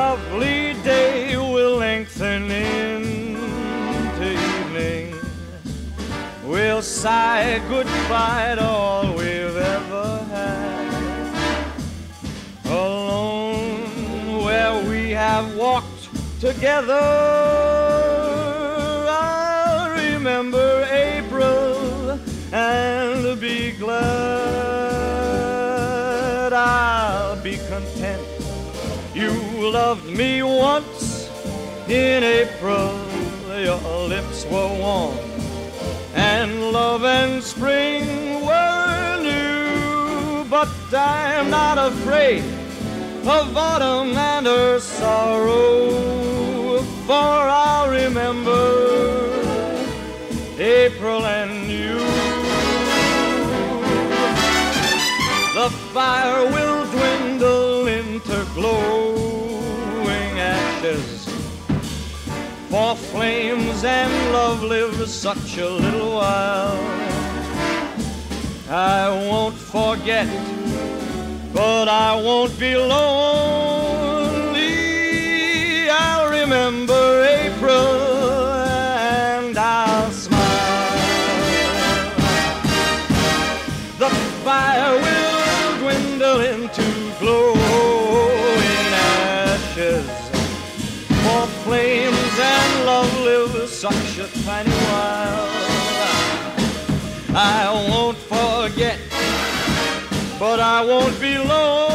lovely day will lengthen into evening. We'll sigh goodbye to all we've ever had. Alone where we have walked together, I'll remember April and be glad. I'll be content. You loved me once in April. Your lips were warm and love and spring were new. But I'm not afraid of autumn and her sorrow, for I'll remember April and you. The fire will dwindle into glowing ashes, for flames and love live such a little while. I won't forget, but I won't be lonely. I'll remember April and I'll smile. The fire will dwindle into glowing ashes, for flames and love live such a tiny while. I won't forget, but I won't be lonely.